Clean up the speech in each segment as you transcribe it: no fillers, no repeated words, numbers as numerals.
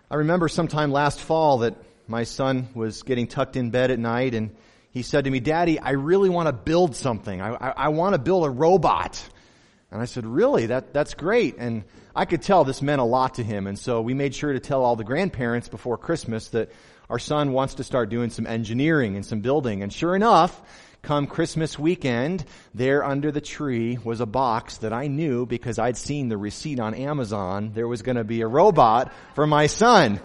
I remember sometime last fall that my son was getting tucked in bed at night, and he said to me, "Daddy, I really want to build something. I want to build a robot." And I said, "Really? That's great." And I could tell this meant a lot to him, and so we made sure to tell all the grandparents before Christmas that our son wants to start doing some engineering and some building. And sure enough, come Christmas weekend, there under the tree was a box that I knew because I'd seen the receipt on Amazon. There was going to be a robot for my son.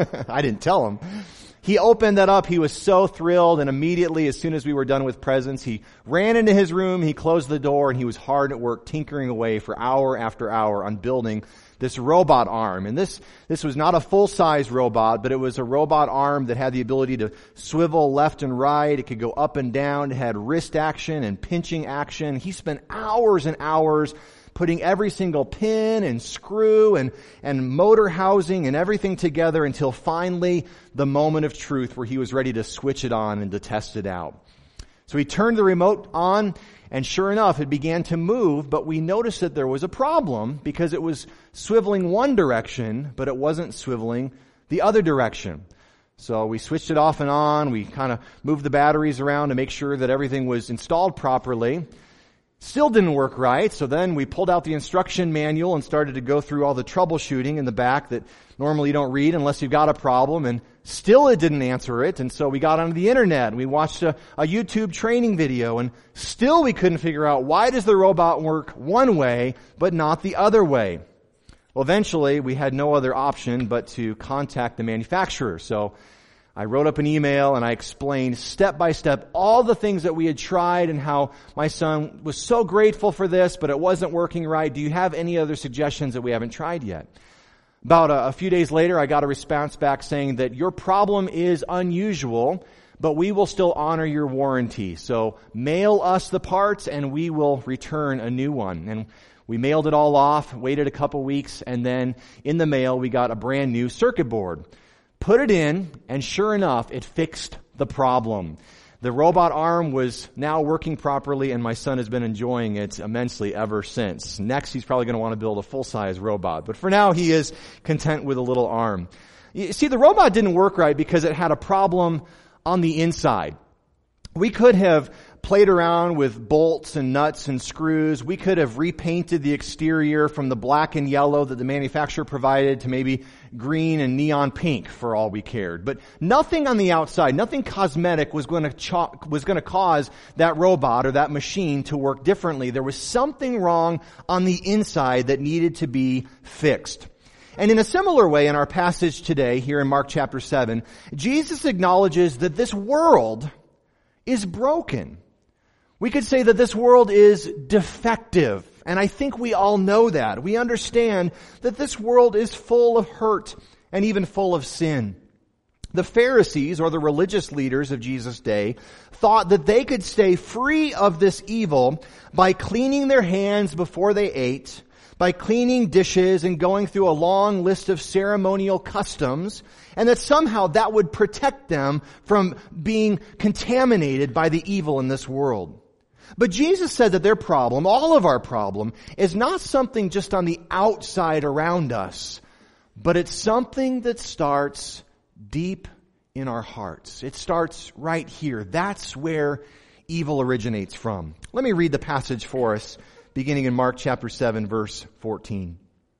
I didn't tell him. He opened that up. He was so thrilled, and immediately, as soon as we were done with presents, he ran into his room, he closed the door, and he was hard at work tinkering away for hour after hour on building this robot arm. And this was not a full-size robot, but it was a robot arm that had the ability to swivel left and right. It could go up and down. It had wrist action and pinching action. He spent hours and hours putting every single pin and screw and motor housing and everything together until finally the moment of truth where he was ready to switch it on and to test it out. So he turned the remote on, and sure enough, it began to move, but we noticed that there was a problem because it was swiveling one direction, but it wasn't swiveling the other direction. So we switched it off and on. We kind of moved the batteries around to make sure that everything was installed properly. Still didn't work right, so then we pulled out the instruction manual and started to go through all the troubleshooting in the back that normally you don't read unless you've got a problem, and still it didn't answer it. And so we got onto the internet and we watched a YouTube training video, and still we couldn't figure out why does the robot work one way but not the other way. Well, eventually we had no other option but to contact the manufacturer. So I wrote up an email and I explained step by step all the things that we had tried and how my son was so grateful for this, but it wasn't working right. Do you have any other suggestions that we haven't tried yet? About a few days later, I got a response back saying that your problem is unusual, but we will still honor your warranty. So mail us the parts and we will return a new one. And we mailed it all off, waited a couple weeks, and then in the mail we got a brand new circuit board. Put it in, and sure enough, it fixed the problem. The robot arm was now working properly, and my son has been enjoying it immensely ever since. Next, he's probably going to want to build a full-size robot. But for now, he is content with a little arm. You see, the robot didn't work right because it had a problem on the inside. We could have played around with bolts and nuts and screws. We could have repainted the exterior from the black and yellow that the manufacturer provided to maybe green and neon pink for all we cared. But nothing on the outside, nothing cosmetic was going to cause that robot or that machine to work differently. There was something wrong on the inside that needed to be fixed. And in a similar way, in our passage today, here in Mark chapter 7, Jesus acknowledges that this world is broken. We could say that this world is defective, and I think we all know that. We understand that this world is full of hurt and even full of sin. The Pharisees, or the religious leaders of Jesus' day, thought that they could stay free of this evil by cleaning their hands before they ate, by cleaning dishes and going through a long list of ceremonial customs, and that somehow that would protect them from being contaminated by the evil in this world. But Jesus said that their problem, all of our problem, is not something just on the outside around us, but it's something that starts deep in our hearts. It starts right here. That's where evil originates from. Let me read the passage for us, beginning in Mark chapter 7, verse 14.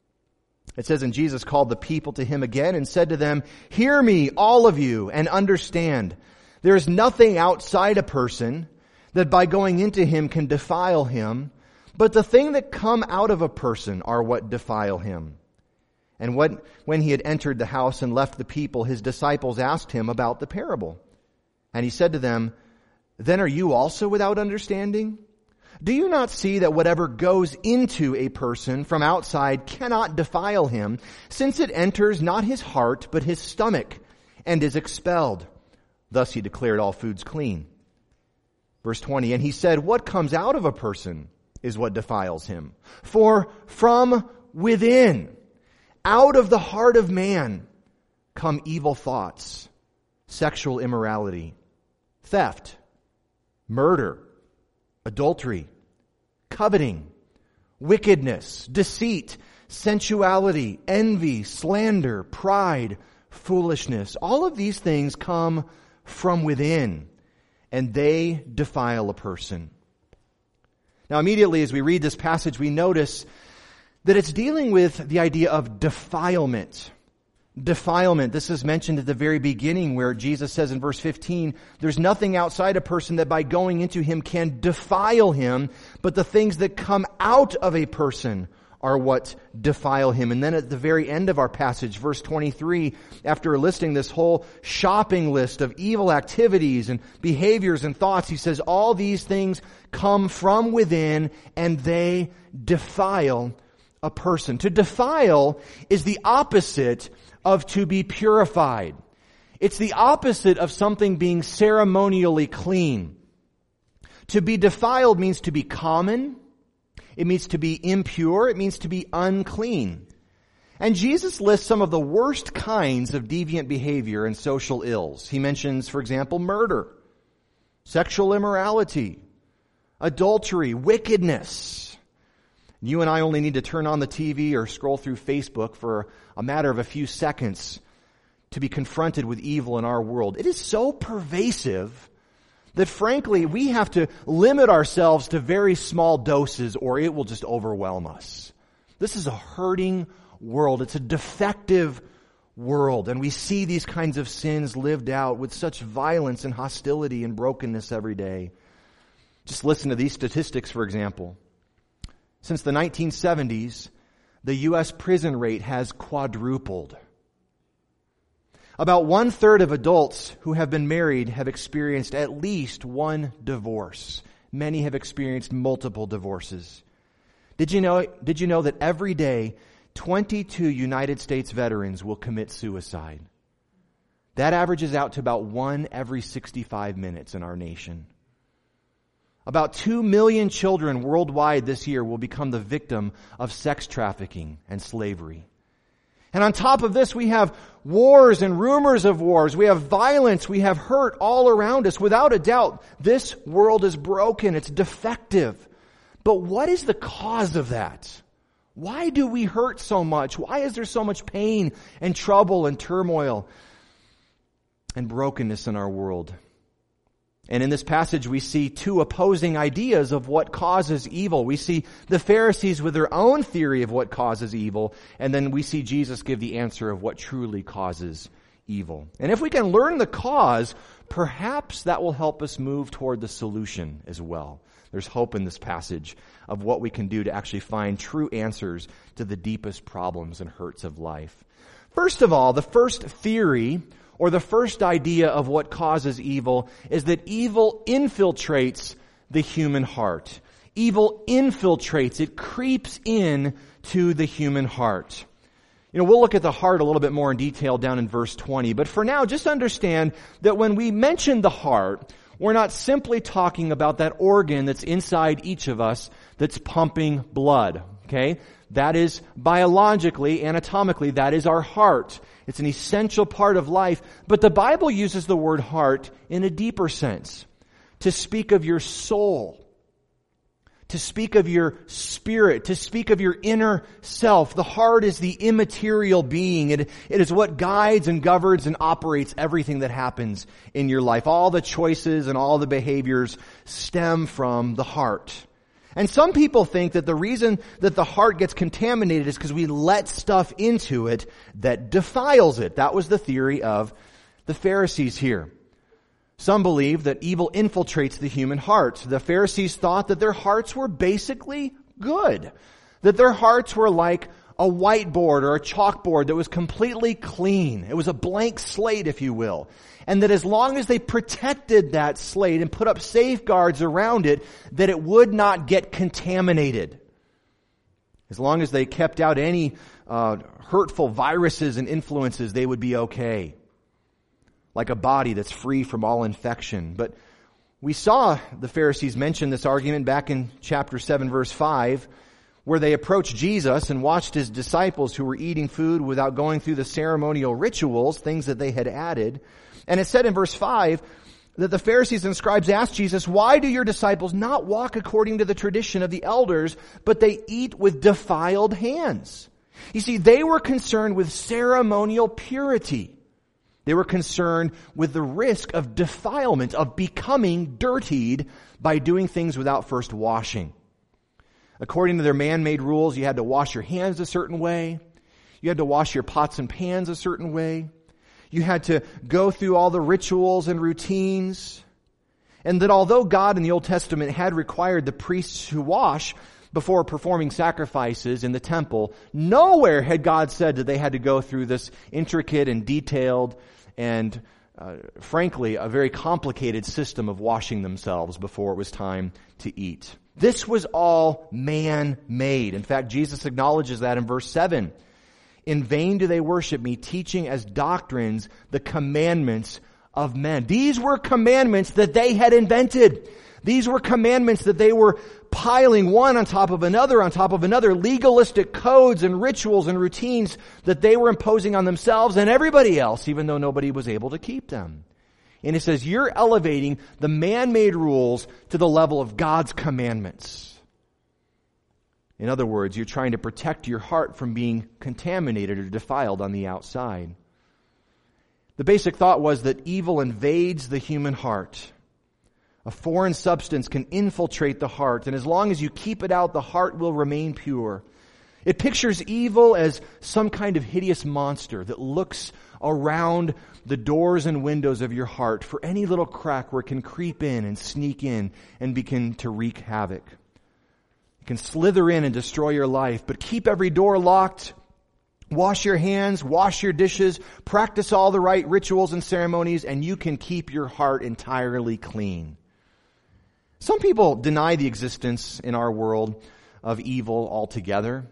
It says, "And Jesus called the people to him again and said to them, 'Hear me, all of you, and understand. There is nothing outside a person that by going into him can defile him, but the thing that come out of a person are what defile him.' And when he had entered the house and left the people, his disciples asked him about the parable. And he said to them, 'Then are you also without understanding? Do you not see that whatever goes into a person from outside cannot defile him, since it enters not his heart, but his stomach, and is expelled?' Thus he declared all foods clean." Verse 20, "And he said, 'What comes out of a person is what defiles him. For from within, out of the heart of man, come evil thoughts, sexual immorality, theft, murder, adultery, coveting, wickedness, deceit, sensuality, envy, slander, pride, foolishness. All of these things come from within, and they defile a person. Now, immediately as we read this passage, we notice that it's dealing with the idea of defilement. Defilement. This is mentioned at the very beginning where Jesus says in verse 15, there's nothing outside a person that by going into him can defile him, but the things that come out of a person are what defile him. And then at the very end of our passage, verse 23, after listing this whole shopping list of evil activities and behaviors and thoughts, he says all these things come from within and they defile a person. To defile is the opposite of to be purified. It's the opposite of something being ceremonially clean. To be defiled means to be common. It means to be impure. It means to be unclean. And Jesus lists some of the worst kinds of deviant behavior and social ills. He mentions, for example, murder, sexual immorality, adultery, wickedness. You and I only need to turn on the TV or scroll through Facebook for a matter of a few seconds to be confronted with evil in our world. It is so pervasive that frankly, we have to limit ourselves to very small doses or it will just overwhelm us. This is a hurting world. It's a defective world. And we see these kinds of sins lived out with such violence and hostility and brokenness every day. Just listen to these statistics, for example. Since the 1970s, the U.S. prison rate has quadrupled. About 1/3 of adults who have been married have experienced at least one divorce. Many have experienced multiple divorces. Did you know that every day 22 United States veterans will commit suicide? That averages out to about 1 every 65 minutes in our nation. About 2 million children worldwide this year will become the victim of sex trafficking and slavery. And on top of this, we have wars and rumors of wars. We have violence. We have hurt all around us. Without a doubt, this world is broken. It's defective. But what is the cause of that? Why do we hurt so much? Why is there so much pain and trouble and turmoil and brokenness in our world? And in this passage, we see two opposing ideas of what causes evil. We see the Pharisees with their own theory of what causes evil, and then we see Jesus give the answer of what truly causes evil. And if we can learn the cause, perhaps that will help us move toward the solution as well. There's hope in this passage of what we can do to actually find true answers to the deepest problems and hurts of life. First of all, the first theory or the first idea of what causes evil is that evil infiltrates the human heart. Evil infiltrates, it creeps in to the human heart. We'll look at the heart a little bit more in detail down in verse 20, but for now, just understand that when we mention the heart, we're not simply talking about that organ that's inside each of us that's pumping blood, okay? That is biologically, anatomically, that is our heart. It's an essential part of life. But the Bible uses the word heart in a deeper sense, to speak of your soul, to speak of your spirit, to speak of your inner self. The heart is the immaterial being. It is what guides and governs and operates everything that happens in your life. All the choices and all the behaviors stem from the heart. And some people think that the reason that the heart gets contaminated is because we let stuff into it that defiles it. That was the theory of the Pharisees here. Some believe that evil infiltrates the human heart. The Pharisees thought that their hearts were basically good, that their hearts were like a whiteboard or a chalkboard that was completely clean. It was a blank slate, if you will. And that as long as they protected that slate and put up safeguards around it, that it would not get contaminated. As long as they kept out any hurtful viruses and influences, they would be okay. Like a body that's free from all infection. But we saw the Pharisees mention this argument back in chapter 7, verse 5, where they approached Jesus and watched his disciples who were eating food without going through the ceremonial rituals, things that they had added. And it said in verse 5 that the Pharisees and scribes asked Jesus, "Why do your disciples not walk according to the tradition of the elders, but they eat with defiled hands?" You see, they were concerned with ceremonial purity. They were concerned with the risk of defilement, of becoming dirtied by doing things without first washing. According to their man-made rules, you had to wash your hands a certain way. You had to wash your pots and pans a certain way. You had to go through all the rituals and routines. And that although God in the Old Testament had required the priests to wash before performing sacrifices in the temple, nowhere had God said that they had to go through this intricate and detailed and frankly, a very complicated system of washing themselves before it was time to eat. This was all man-made. In fact, Jesus acknowledges that in verse 7. In vain do they worship me, teaching as doctrines the commandments of men. These were commandments that they had invented. These were commandments that they were piling one on top of another, legalistic codes and rituals and routines that they were imposing on themselves and everybody else, even though nobody was able to keep them. And it says, you're elevating the man-made rules to the level of God's commandments. In other words, you're trying to protect your heart from being contaminated or defiled on the outside. The basic thought was that evil invades the human heart. A foreign substance can infiltrate the heart, and as long as you keep it out, the heart will remain pure. It pictures evil as some kind of hideous monster that looks around the doors and windows of your heart for any little crack where it can creep in and sneak in and begin to wreak havoc. It can slither in and destroy your life, but keep every door locked. Wash your hands, wash your dishes, practice all the right rituals and ceremonies, and you can keep your heart entirely clean. Some people deny the existence in our world of evil altogether.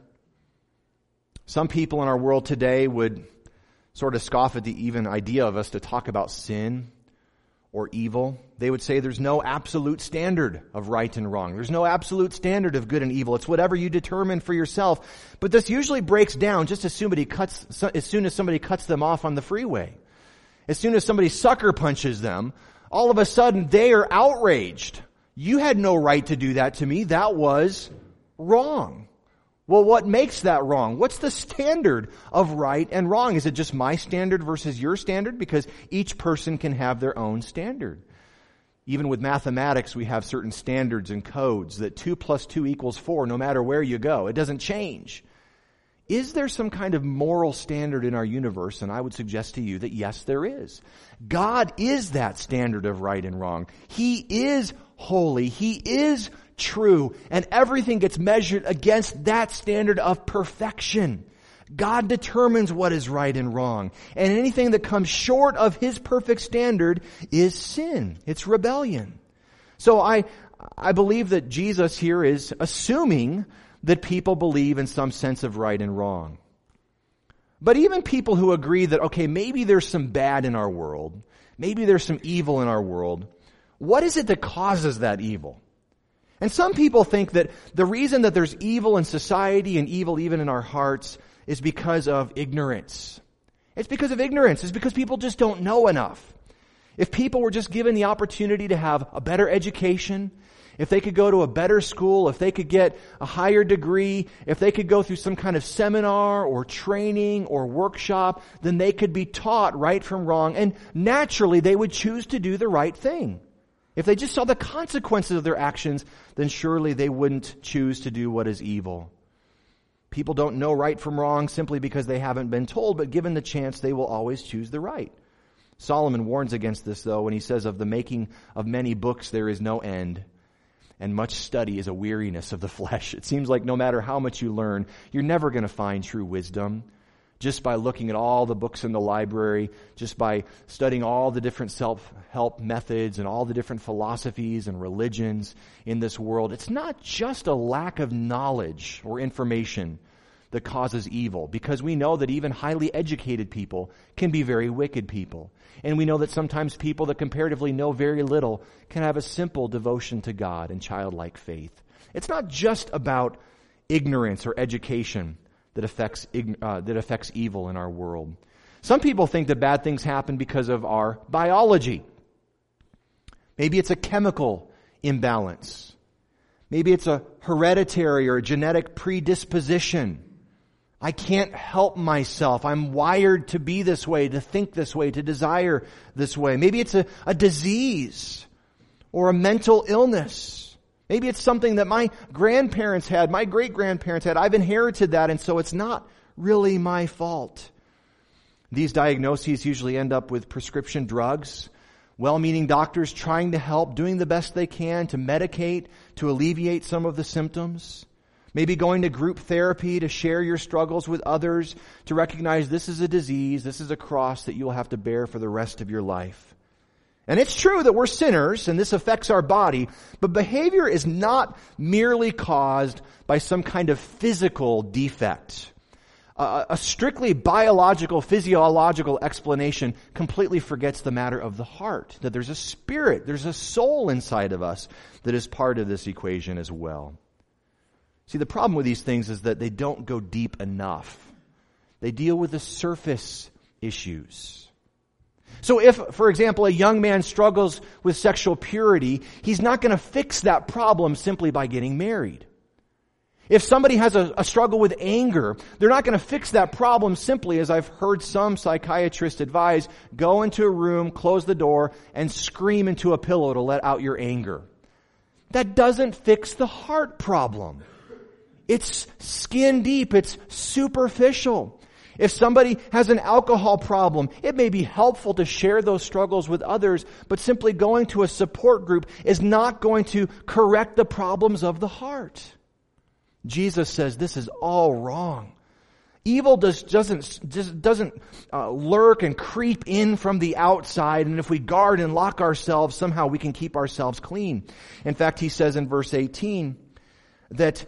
Some people in our world today would sort of scoff at the even idea of us to talk about sin or evil. They would say there's no absolute standard of right and wrong. There's no absolute standard of good and evil. It's whatever you determine for yourself. But this usually breaks down just as soon as somebody cuts them off on the freeway. As soon as somebody sucker punches them, all of a sudden they are outraged. You had no right to do that to me. That was wrong. Well, what makes that wrong? What's the standard of right and wrong? Is it just my standard versus your standard? Because each person can have their own standard. Even with mathematics, we have certain standards and codes that 2 + 2 = 4 no matter where you go. It doesn't change. Is there some kind of moral standard in our universe? And I would suggest to you that yes, there is. God is that standard of right and wrong. He is holy. He is true. And everything gets measured against that standard of perfection. God determines what is right and wrong. And anything that comes short of His perfect standard is sin. It's rebellion. So I believe that Jesus here is assuming that people believe in some sense of right and wrong. But even people who agree that, okay, maybe there's some bad in our world, maybe there's some evil in our world, what is it that causes that evil? And some people think that the reason that there's evil in society and evil even in our hearts is because of ignorance. It's because of ignorance. It's because people just don't know enough. If people were just given the opportunity to have a better education, if they could go to a better school, if they could get a higher degree, if they could go through some kind of seminar or training or workshop, then they could be taught right from wrong, and naturally they would choose to do the right thing. If they just saw the consequences of their actions, then surely they wouldn't choose to do what is evil. People don't know right from wrong simply because they haven't been told, but given the chance, they will always choose the right. Solomon warns against this, though, when he says, of the making of many books there is no end, and much study is a weariness of the flesh. It seems like no matter how much you learn, you're never going to find true wisdom. Just by looking at all the books in the library, just by studying all the different self-help methods and all the different philosophies and religions in this world, it's not just a lack of knowledge or information that causes evil, because we know that even highly educated people can be very wicked people. And we know that sometimes people that comparatively know very little can have a simple devotion to God and childlike faith. It's not just about ignorance or education that affects evil in our world. Some people think that bad things happen because of our biology. Maybe it's a chemical imbalance. Maybe it's a hereditary or a genetic predisposition. I can't help myself. I'm wired to be this way, to think this way, to desire this way. Maybe it's a disease or a mental illness. Maybe it's something that my grandparents had, my great-grandparents had. I've inherited that, and so it's not really my fault. These diagnoses usually end up with prescription drugs, well-meaning doctors trying to help, doing the best they can to medicate, to alleviate some of the symptoms. Maybe going to group therapy to share your struggles with others, to recognize this is a disease, this is a cross that you will have to bear for the rest of your life. And it's true that we're sinners and this affects our body, but behavior is not merely caused by some kind of physical defect. A strictly biological, physiological explanation completely forgets the matter of the heart, that there's a spirit, there's a soul inside of us that is part of this equation as well. See, the problem with these things is that they don't go deep enough. They deal with the surface issues. So if, for example, a young man struggles with sexual purity, he's not going to fix that problem simply by getting married. If somebody has a struggle with anger, they're not going to fix that problem simply, as I've heard some psychiatrists advise, go into a room, close the door, and scream into a pillow to let out your anger. That doesn't fix the heart problem. It's skin deep. It's superficial. If somebody has an alcohol problem, it may be helpful to share those struggles with others, but simply going to a support group is not going to correct the problems of the heart. Jesus says this is all wrong. Evil doesn't lurk and creep in from the outside, and if we guard and lock ourselves, somehow we can keep ourselves clean. In fact, he says in verse 18 that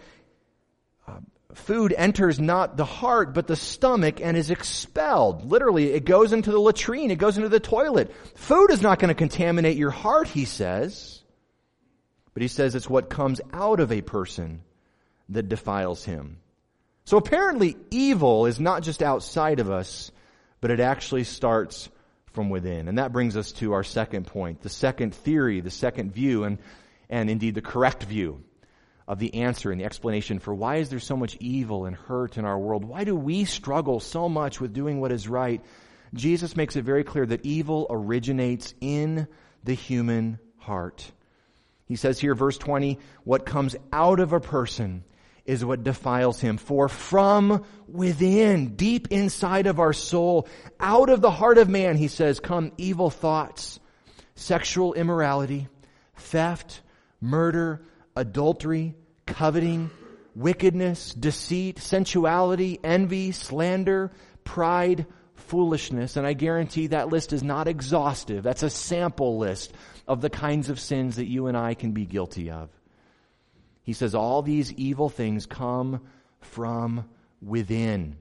food enters not the heart, but the stomach and is expelled. Literally, it goes into the latrine. It goes into the toilet. Food is not going to contaminate your heart, he says. But he says it's what comes out of a person that defiles him. So apparently, evil is not just outside of us, but it actually starts from within. And that brings us to our second point, the second theory, the second view, and indeed the correct view of the answer and the explanation for why is there so much evil and hurt in our world? Why do we struggle so much with doing what is right? Jesus makes it very clear that evil originates in the human heart. He says here, verse 20, what comes out of a person is what defiles him. For from within, deep inside of our soul, out of the heart of man, he says, come evil thoughts, sexual immorality, theft, murder, adultery, coveting, wickedness, deceit, sensuality, envy, slander, pride, foolishness. And I guarantee that list is not exhaustive. That's a sample list of the kinds of sins that you and I can be guilty of. He says all these evil things come from within,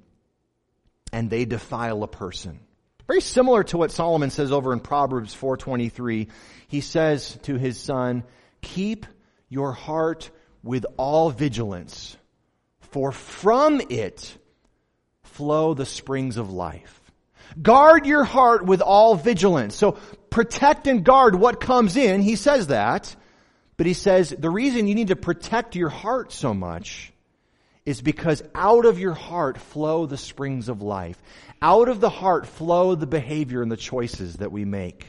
and they defile a person. Very similar to what Solomon says over in Proverbs 4:23. He says to his son, keep your heart with all vigilance, for from it flow the springs of life. Guard your heart with all vigilance. So protect and guard what comes in. He says that. But he says the reason you need to protect your heart so much is because out of your heart flow the springs of life. Out of the heart flow the behavior and the choices that we make.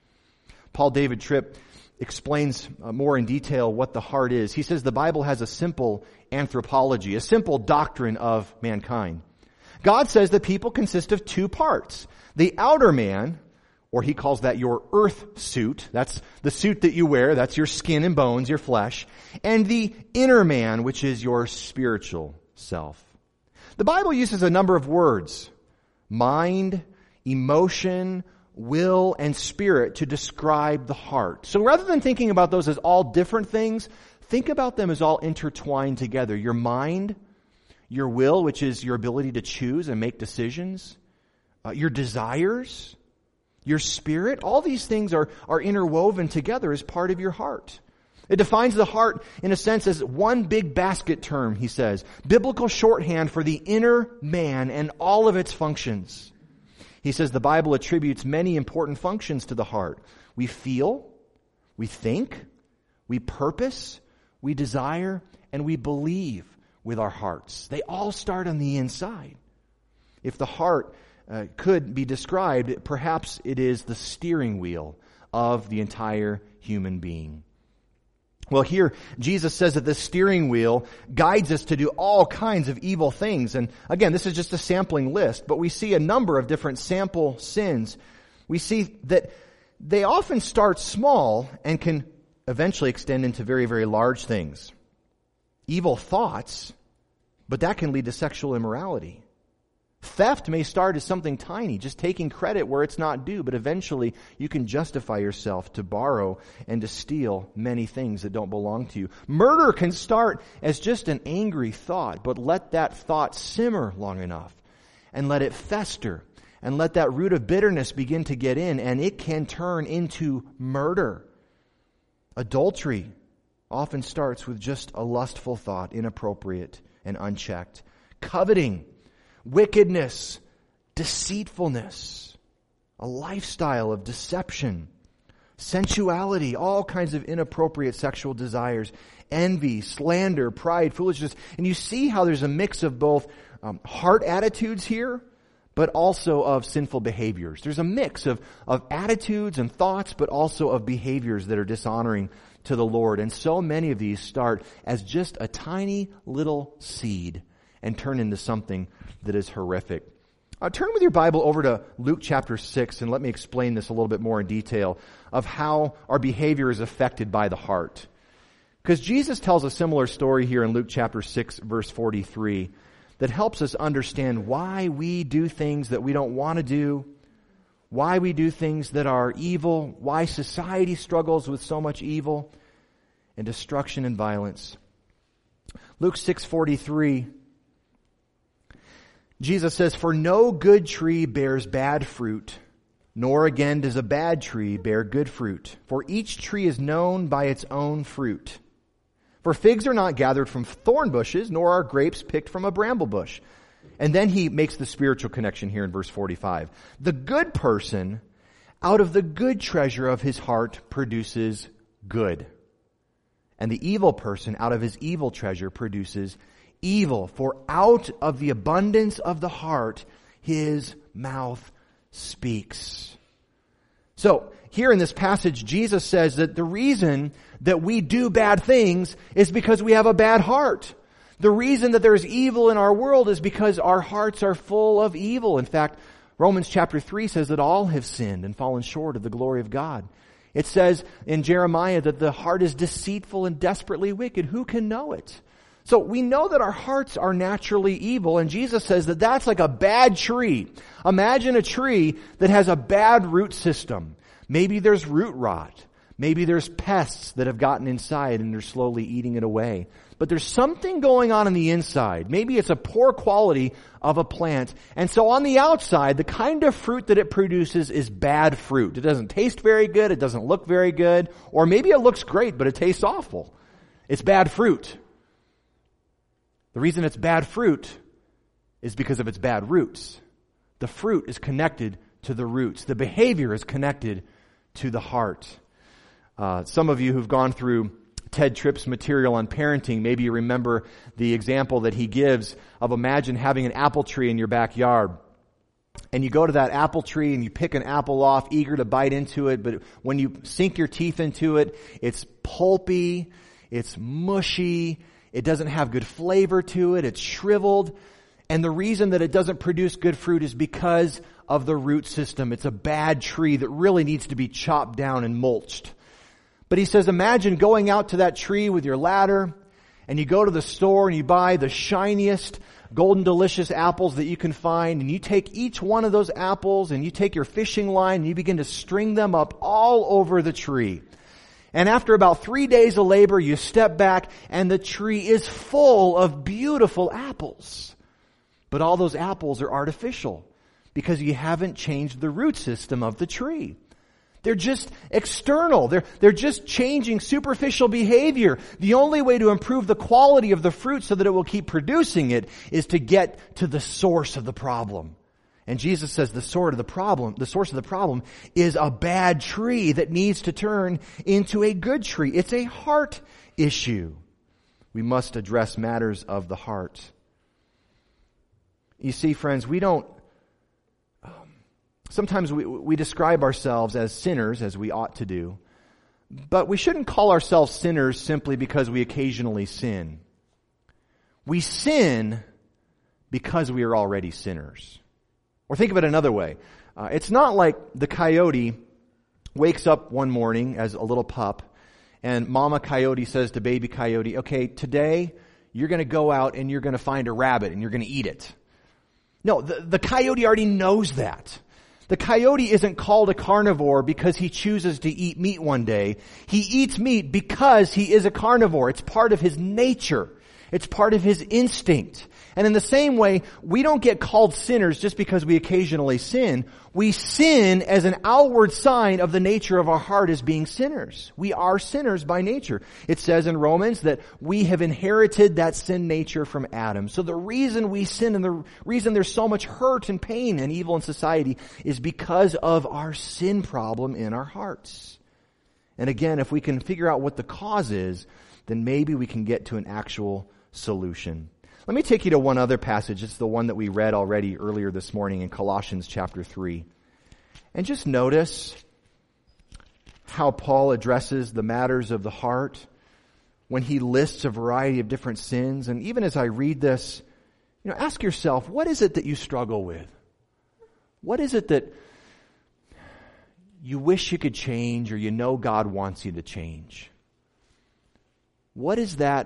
Paul David Tripp explains more in detail what the heart is. He says the Bible has a simple anthropology, a simple doctrine of mankind. God says that people consist of two parts. The outer man, or he calls that your earth suit. That's the suit that you wear. That's your skin and bones, your flesh. And the inner man, which is your spiritual self. The Bible uses a number of words: mind, emotion, will, and spirit to describe the heart. So rather than thinking about those as all different things, think about them as all intertwined together. Your mind, your will, which is your ability to choose and make decisions, your desires, your spirit, all these things are interwoven together as part of your heart. It defines the heart, in a sense, as one big basket term, he says. Biblical shorthand for the inner man and all of its functions. He says the Bible attributes many important functions to the heart. We feel, we think, we purpose, we desire, and we believe with our hearts. They all start on the inside. If the heart could be described, perhaps it is the steering wheel of the entire human being. Well, here, Jesus says that the steering wheel guides us to do all kinds of evil things. And again, this is just a sampling list, but we see a number of different sample sins. We see that they often start small and can eventually extend into very, very large things. Evil thoughts, but that can lead to sexual immorality. Theft may start as something tiny, just taking credit where it's not due, but eventually you can justify yourself to borrow and to steal many things that don't belong to you. Murder can start as just an angry thought, but let that thought simmer long enough and let it fester and let that root of bitterness begin to get in, and it can turn into murder. Adultery often starts with just a lustful thought, inappropriate and unchecked. Coveting, wickedness, deceitfulness, a lifestyle of deception, sensuality, all kinds of inappropriate sexual desires, envy, slander, pride, foolishness. And you see how there's a mix of both heart attitudes here, but also of sinful behaviors. There's a mix of attitudes and thoughts, but also of behaviors that are dishonoring to the Lord. And so many of these start as just a tiny little seed and turn into something that is horrific. Turn with your Bible over to Luke chapter 6, and let me explain this a little bit more in detail of how our behavior is affected by the heart. Because Jesus tells a similar story here in Luke chapter 6, verse 43, that helps us understand why we do things that we don't want to do, why we do things that are evil, why society struggles with so much evil and destruction and violence. Luke 6:43, Jesus says, "For no good tree bears bad fruit, nor again does a bad tree bear good fruit. For each tree is known by its own fruit. For figs are not gathered from thorn bushes, nor are grapes picked from a bramble bush." And then he makes the spiritual connection here in verse 45. "The good person out of the good treasure of his heart produces good. And the evil person out of his evil treasure produces evil. For out of the abundance of the heart, his mouth speaks." So, here in this passage, Jesus says that the reason that we do bad things is because we have a bad heart. The reason that there's evil in our world is because our hearts are full of evil. In fact, Romans chapter 3 says that all have sinned and fallen short of the glory of God. It says in Jeremiah that the heart is deceitful and desperately wicked. Who can know it? So we know that our hearts are naturally evil, and Jesus says that that's like a bad tree. Imagine a tree that has a bad root system. Maybe there's root rot. Maybe there's pests that have gotten inside and they're slowly eating it away. But there's something going on the inside. Maybe it's a poor quality of a plant. And so on the outside, the kind of fruit that it produces is bad fruit. It doesn't taste very good. It doesn't look very good. Or maybe it looks great, but it tastes awful. It's bad fruit. The reason it's bad fruit is because of its bad roots. The fruit is connected to the roots. The behavior is connected to the heart. Some of you who've gone through Ted Tripp's material on parenting, maybe you remember the example that he gives of imagine having an apple tree in your backyard. And you go to that apple tree and you pick an apple off, eager to bite into it, but when you sink your teeth into it, it's pulpy, it's mushy, it doesn't have good flavor to it, it's shriveled. And the reason that it doesn't produce good fruit is because of the root system. It's a bad tree that really needs to be chopped down and mulched. But he says, imagine going out to that tree with your ladder, and you go to the store and you buy the shiniest, golden delicious apples that you can find, and you take each one of those apples and you take your fishing line and you begin to string them up all over the tree. And after about 3 days of labor, you step back and the tree is full of beautiful apples. But all those apples are artificial because you haven't changed the root system of the tree. They're just external. They're just changing superficial behavior. The only way to improve the quality of the fruit so that it will keep producing it is to get to the source of the problem. And Jesus says the source of the problem is a bad tree that needs to turn into a good tree. It's a heart issue. We must address matters of the heart. You see, friends, sometimes we describe ourselves as sinners, as we ought to do, but we shouldn't call ourselves sinners simply because we occasionally sin. We sin because we are already sinners. Or think of it another way. It's not like the coyote wakes up one morning as a little pup, and Mama Coyote says to Baby Coyote, okay, today you're going to go out and you're going to find a rabbit and you're going to eat it. No, the coyote already knows that. The coyote isn't called a carnivore because he chooses to eat meat one day. He eats meat because he is a carnivore. It's part of his nature. It's part of his instinct. And in the same way, we don't get called sinners just because we occasionally sin. We sin as an outward sign of the nature of our heart as being sinners. We are sinners by nature. It says in Romans that we have inherited that sin nature from Adam. So the reason we sin and the reason there's so much hurt and pain and evil in society is because of our sin problem in our hearts. And again, if we can figure out what the cause is, then maybe we can get to an actual solution. Let me take you to one other passage. It's the one that we read already earlier this morning in Colossians chapter 3. And just notice how Paul addresses the matters of the heart when he lists a variety of different sins. And even as I read this, ask yourself, what is it that you struggle with? What is it that you wish you could change, or God wants you to change? What is that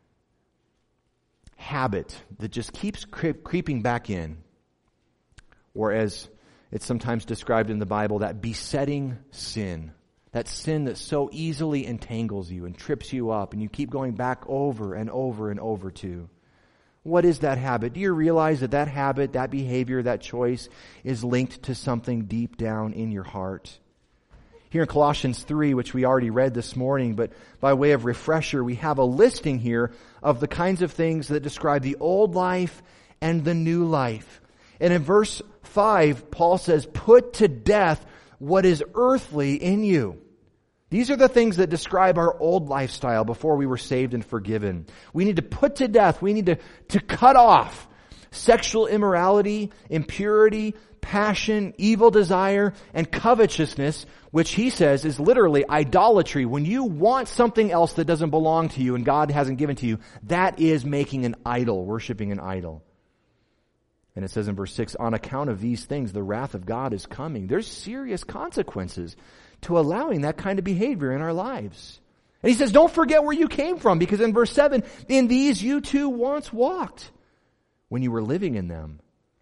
habit that just keeps creeping back in? Or as it's sometimes described in the Bible, that besetting sin. That sin that so easily entangles you and trips you up and you keep going back over and over and over to. What is that habit? Do you realize that habit, that behavior, that choice is linked to something deep down in your heart? Here in Colossians 3, which we already read this morning, but by way of refresher, we have a listing here of the kinds of things that describe the old life and the new life. And in verse 5, Paul says, put to death what is earthly in you. These are the things that describe our old lifestyle before we were saved and forgiven. We need to put to death, we need to cut off sexual immorality, impurity, passion, evil desire, and covetousness, which he says is literally idolatry. When you want something else that doesn't belong to you and God hasn't given to you, that is making an idol, worshiping an idol. And it says in verse 6, on account of these things, the wrath of God is coming. There's serious consequences to allowing that kind of behavior in our lives. And he says, don't forget where you came from, because in verse 7, in these you too once walked when you were living in them.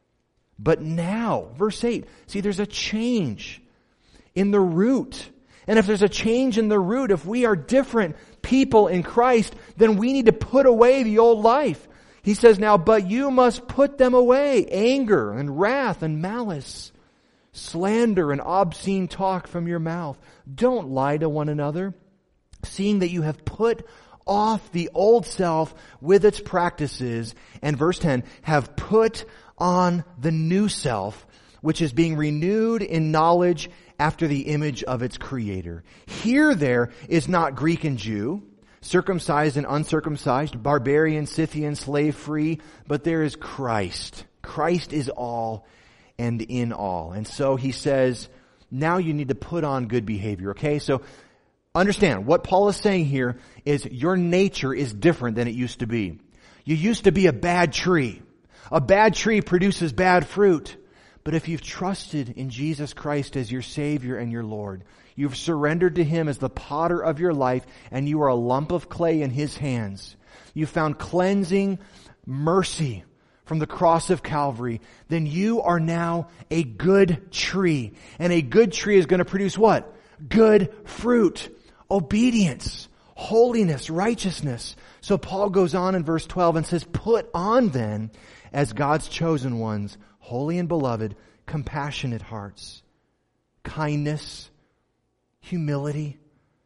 But now, verse 8, see, there's a change in the root. And if there's a change in the root, if we are different people in Christ, then we need to put away the old life. He says now, but you must put them away, anger and wrath and malice, slander and obscene talk from your mouth. Don't lie to one another, seeing that you have put off the old self with its practices, and verse 10, have put on the new self, which is being renewed in knowledge after the image of its creator. Here there is not Greek and Jew, circumcised and uncircumcised, barbarian, Scythian, slave-free, but there is Christ. Christ is all and in all. And so he says, now you need to put on good behavior, okay? So understand, what Paul is saying here is your nature is different than it used to be. You used to be a bad tree. A bad tree produces bad fruit. But if you've trusted in Jesus Christ as your Savior and your Lord, you've surrendered to Him as the potter of your life, and you are a lump of clay in His hands. You found cleansing mercy from the cross of Calvary, then you are now a good tree. And a good tree is going to produce what? Good fruit, obedience, holiness, righteousness. So Paul goes on in verse 12 and says, put on then, as God's chosen ones, holy and beloved, compassionate hearts, kindness, humility,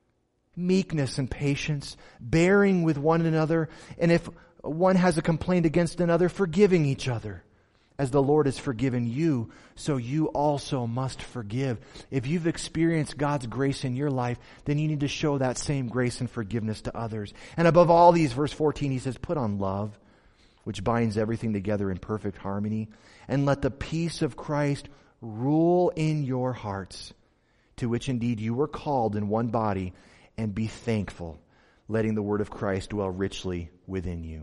meekness and patience, bearing with one another, and if one has a complaint against another, forgiving each other. As the Lord has forgiven you, so you also must forgive. If you've experienced God's grace in your life, then you need to show that same grace and forgiveness to others. And above all these, verse 14, he says, put on love, which binds everything together in perfect harmony. And let the peace of Christ rule in your hearts, to which indeed you were called in one body, and be thankful, letting the word of Christ dwell richly within you.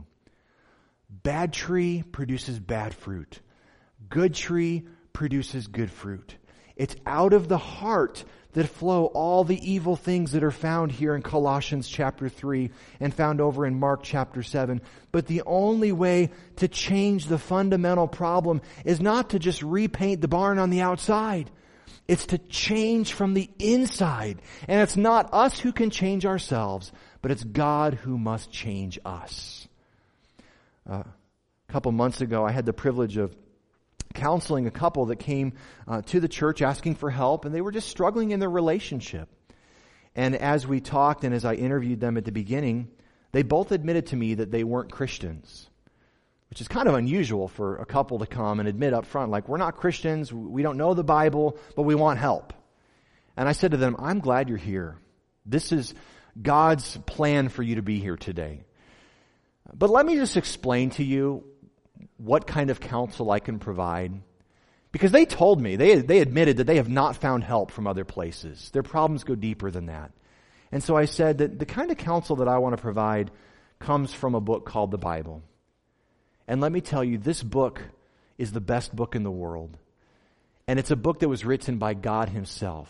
Bad tree produces bad fruit. Good tree produces good fruit. It's out of the heart that flow all the evil things that are found here in Colossians chapter 3 and found over in Mark chapter 7. But the only way to change the fundamental problem is not to just repaint the barn on the outside. It's to change from the inside. And it's not us who can change ourselves, but it's God who must change us. A couple months ago, I had the privilege of counseling a couple that came to the church asking for help, and they were just struggling in their relationship. And as we talked and as I interviewed them at the beginning, they both admitted to me that they weren't Christians, which is kind of unusual for a couple to come and admit up front, like, we're not Christians, we don't know the Bible, but we want help. And I said to them, I'm glad you're here. This is God's plan for you to be here today. But let me just explain to you what kind of counsel I can provide. Because they told me, they admitted that they have not found help from other places. Their problems go deeper than that. And so I said that the kind of counsel that I want to provide comes from a book called the Bible. And let me tell you, this book is the best book in the world. And it's a book that was written by God Himself.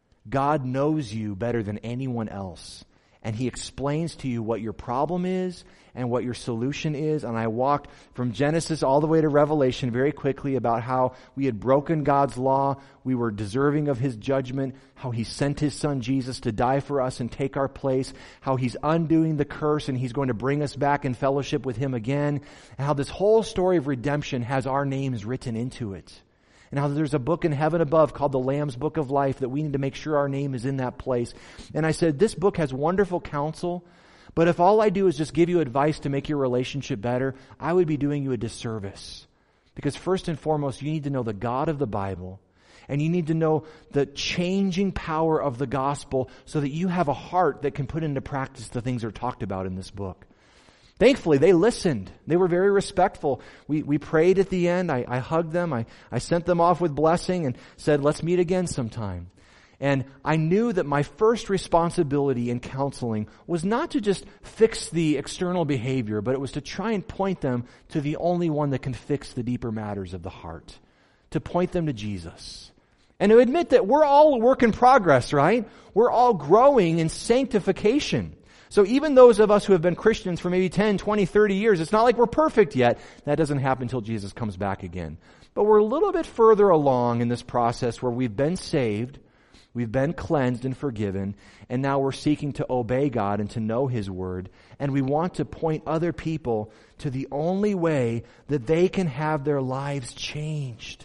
God knows you better than anyone else. And He explains to you what your problem is and what your solution is. And I walked from Genesis all the way to Revelation very quickly about how we had broken God's law, we were deserving of His judgment, how He sent His Son Jesus to die for us and take our place, how He's undoing the curse and He's going to bring us back in fellowship with Him again, and how this whole story of redemption has our names written into it. And how there's a book in heaven above called the Lamb's Book of Life that we need to make sure our name is in that place. And I said, this book has wonderful counsel, but if all I do is just give you advice to make your relationship better, I would be doing you a disservice. Because first and foremost, you need to know the God of the Bible, and you need to know the changing power of the gospel so that you have a heart that can put into practice the things that are talked about in this book. Thankfully, they listened. They were very respectful. We prayed at the end. I hugged them. I sent them off with blessing and said, let's meet again sometime. And I knew that my first responsibility in counseling was not to just fix the external behavior, but it was to try and point them to the only one that can fix the deeper matters of the heart. To point them to Jesus. And to admit that we're all a work in progress, right? We're all growing in sanctification. So even those of us who have been Christians for maybe 10, 20, 30 years, it's not like we're perfect yet. That doesn't happen until Jesus comes back again. But we're a little bit further along in this process where we've been saved, we've been cleansed and forgiven, and now we're seeking to obey God and to know His Word. And we want to point other people to the only way that they can have their lives changed.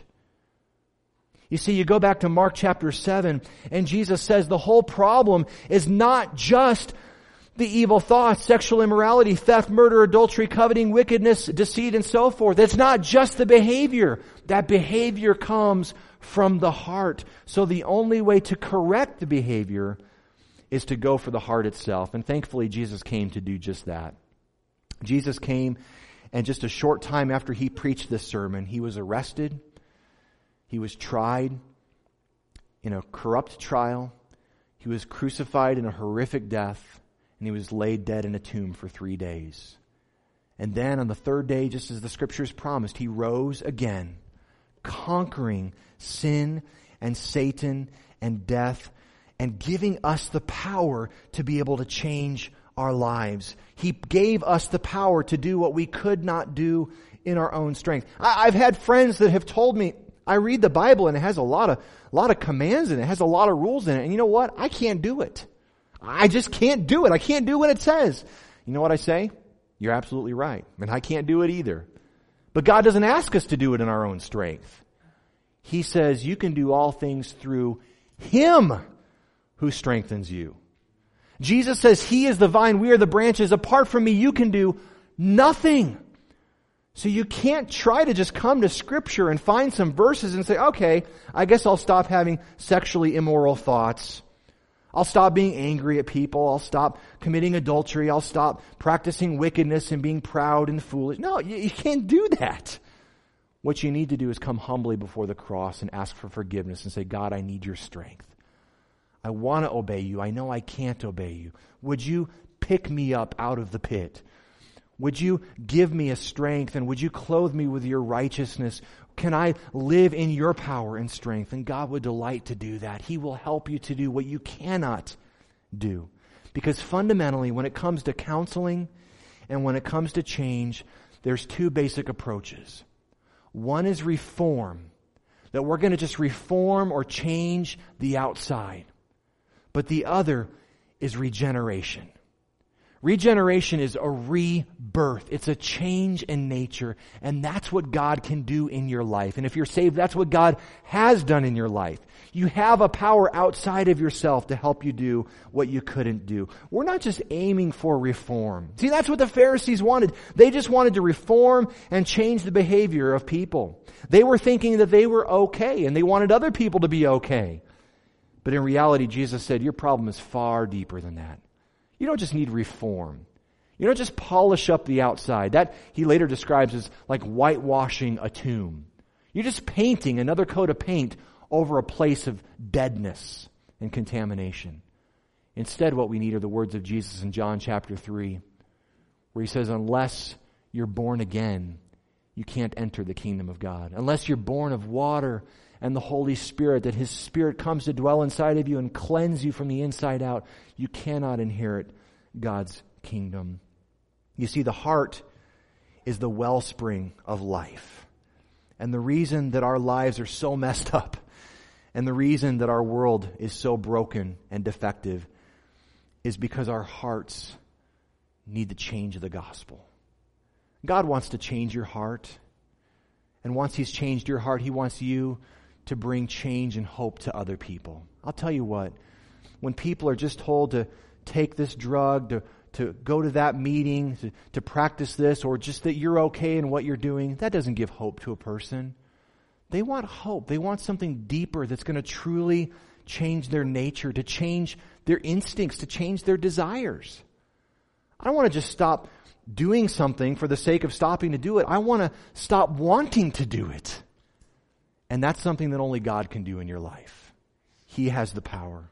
You see, you go back to Mark chapter 7, and Jesus says the whole problem is not just the evil thoughts, sexual immorality, theft, murder, adultery, coveting, wickedness, deceit, and so forth. It's not just the behavior. That behavior comes from the heart. So the only way to correct the behavior is to go for the heart itself. And thankfully, Jesus came to do just that. Jesus came, and just a short time after He preached this sermon, He was arrested. He was tried in a corrupt trial. He was crucified in a horrific death. And He was laid dead in a tomb for 3 days. And then on the third day, just as the Scriptures promised, He rose again, conquering sin and Satan and death, and giving us the power to be able to change our lives. He gave us the power to do what we could not do in our own strength. I've had friends that have told me, I read the Bible and it has a lot of commands in it. It has a lot of rules in it. And you know what? I can't do it. I just can't do it. I can't do what it says. You know what I say? You're absolutely right. And I can't do it either. But God doesn't ask us to do it in our own strength. He says you can do all things through Him who strengthens you. Jesus says He is the vine, we are the branches. Apart from me, you can do nothing. So you can't try to just come to Scripture and find some verses and say, okay, I guess I'll stop having sexually immoral thoughts. I'll stop being angry at people. I'll stop committing adultery. I'll stop practicing wickedness and being proud and foolish. No, you can't do that. What you need to do is come humbly before the cross and ask for forgiveness and say, God, I need your strength. I want to obey you. I know I can't obey you. Would you pick me up out of the pit? Would you give me a strength, and would you clothe me with your righteousness? Can I live in your power and strength? And God would delight to do that. He will help you to do what you cannot do. Because fundamentally, when it comes to counseling and when it comes to change, there's two basic approaches. One is reform, that we're going to just reform or change the outside. But the other is regeneration. Regeneration is a rebirth. It's a change in nature. And that's what God can do in your life. And if you're saved, that's what God has done in your life. You have a power outside of yourself to help you do what you couldn't do. We're not just aiming for reform. See, that's what the Pharisees wanted. They just wanted to reform and change the behavior of people. They were thinking that they were okay, and they wanted other people to be okay. But in reality, Jesus said, your problem is far deeper than that. You don't just need reform. You don't just polish up the outside. That he later describes as like whitewashing a tomb. You're just painting another coat of paint over a place of deadness and contamination. Instead, what we need are the words of Jesus in John chapter 3, where he says, unless you're born again, you can't enter the kingdom of God. Unless you're born of water and the Holy Spirit, that His Spirit comes to dwell inside of you and cleanse you from the inside out, you cannot inherit God's kingdom. You see, the heart is the wellspring of life. And the reason that our lives are so messed up, and the reason that our world is so broken and defective, is because our hearts need the change of the gospel. God wants to change your heart. And once He's changed your heart, He wants you to bring change and hope to other people. I'll tell you what, when people are just told to take this drug, to go to that meeting, to practice this, or just that you're okay in what you're doing, that doesn't give hope to a person. They want hope. They want something deeper that's going to truly change their nature, to change their instincts, to change their desires. I don't want to just stop doing something for the sake of stopping to do it. I want to stop wanting to do it. And that's something that only God can do in your life. He has the power.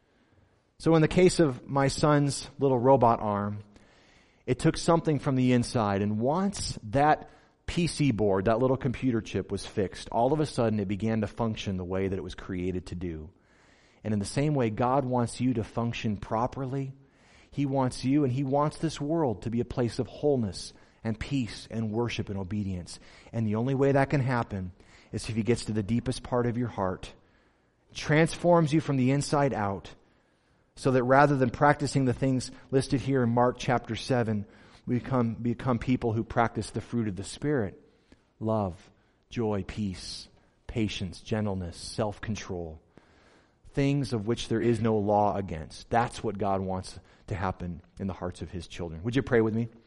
So in the case of my son's little robot arm, it took something from the inside. And once that PC board, that little computer chip was fixed, all of a sudden it began to function the way that it was created to do. And in the same way, God wants you to function properly. He wants you, and He wants this world to be a place of wholeness and peace and worship and obedience. And the only way that can happen is if He gets to the deepest part of your heart, transforms you from the inside out, so that rather than practicing the things listed here in Mark chapter 7, we become people who practice the fruit of the Spirit: love, joy, peace, patience, gentleness, self-control. Things of which there is no law against. That's what God wants to happen in the hearts of His children. Would you pray with me?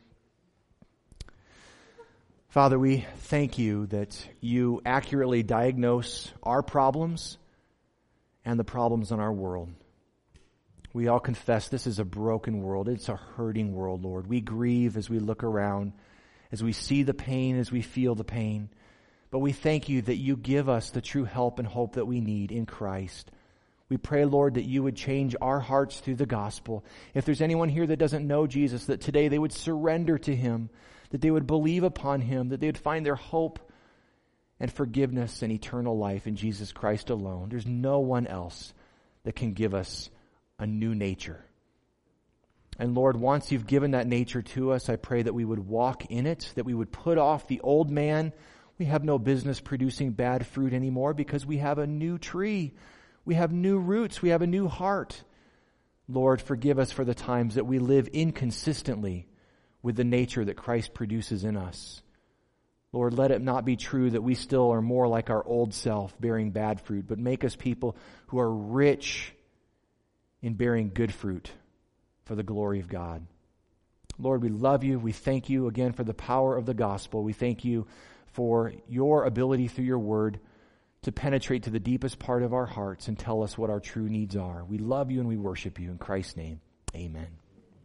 Father, we thank You that You accurately diagnose our problems and the problems in our world. We all confess this is a broken world. It's a hurting world, Lord. We grieve as we look around, as we see the pain, as we feel the pain. But we thank You that You give us the true help and hope that we need in Christ. We pray, Lord, that You would change our hearts through the gospel. If there's anyone here that doesn't know Jesus, that today they would surrender to Him, that they would believe upon Him, that they would find their hope and forgiveness and eternal life in Jesus Christ alone. There's no one else that can give us a new nature. And Lord, once You've given that nature to us, I pray that we would walk in it, that we would put off the old man. We have no business producing bad fruit anymore because we have a new tree. We have new roots. We have a new heart. Lord, forgive us for the times that we live inconsistently with the nature that Christ produces in us. Lord, let it not be true that we still are more like our old self, bearing bad fruit, but make us people who are rich in bearing good fruit for the glory of God. Lord, we love You. We thank You again for the power of the gospel. We thank You for Your ability through Your word to penetrate to the deepest part of our hearts and tell us what our true needs are. We love you and we worship you. In Christ's name, amen.